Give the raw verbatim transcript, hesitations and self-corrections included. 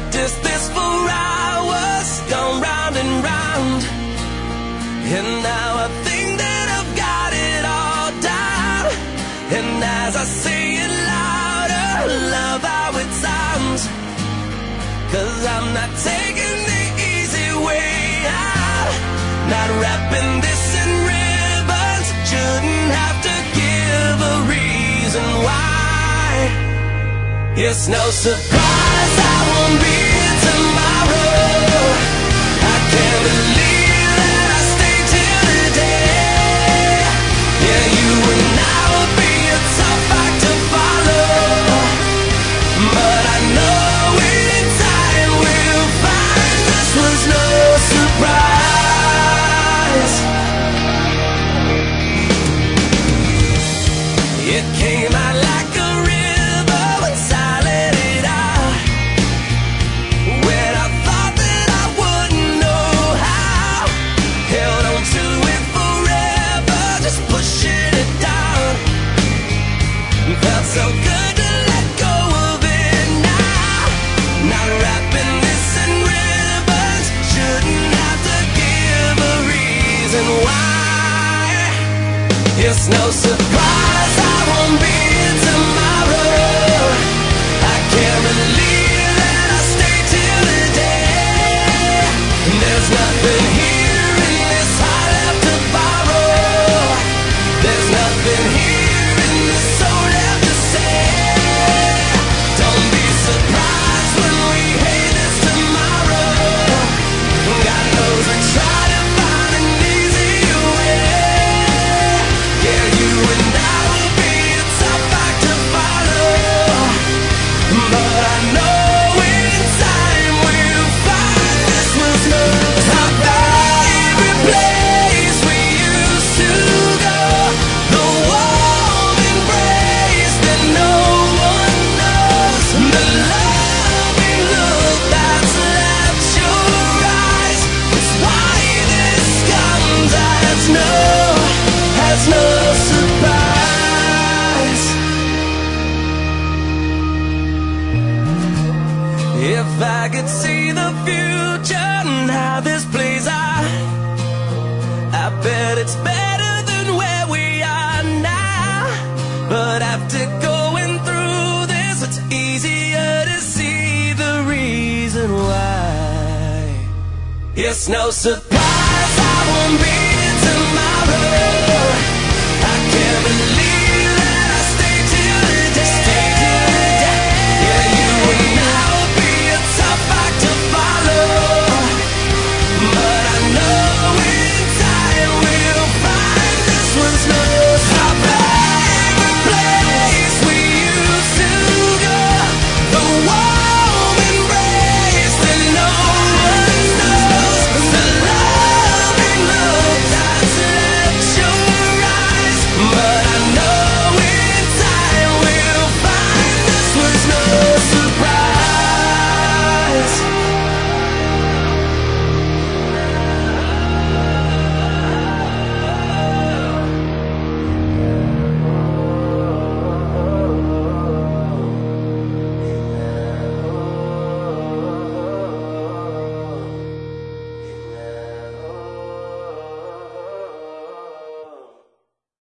practiced this for hours, gone round and round, and now I think that I've got it all down. And as I say it louder, love how it sounds, 'cause I'm not taking the easy way out, not wrapping this in ribbons, shouldn't have to give a reason why. It's no surprise I won't be here tomorrow. I can't believe that I stayed till today. Yeah, you and I will be a tough act to follow, but I know in time we'll find this was no surprise. It came out like a river once I let it out, when I thought that I wouldn't know how. Held on to it forever, just pushing it down. Felt so good to let go of it now, not wrapping this in ribbons, shouldn't have to give a reason why. It's no surprise I won't be here tomorrow. I can't believe that I stayed till today. There's nothing here in this heart left to borrow. There's nothing here in this soul left to say. Don't be surprised when we hate this tomorrow. God knows we try to find an easier way. Yeah, you and I will be a tough act to follow, but I know in time we'll find this was no surprise. Every place we used to go, the warm embrace that no one knows, the loving look that's left your eyes. It's why this comes as no, as no surprise. If I could see the future and how this plays out, I bet it's better than where we are now. But after going through this, it's easier to see the reason why. It's no surprise I won't be here tomorrow. I can't believe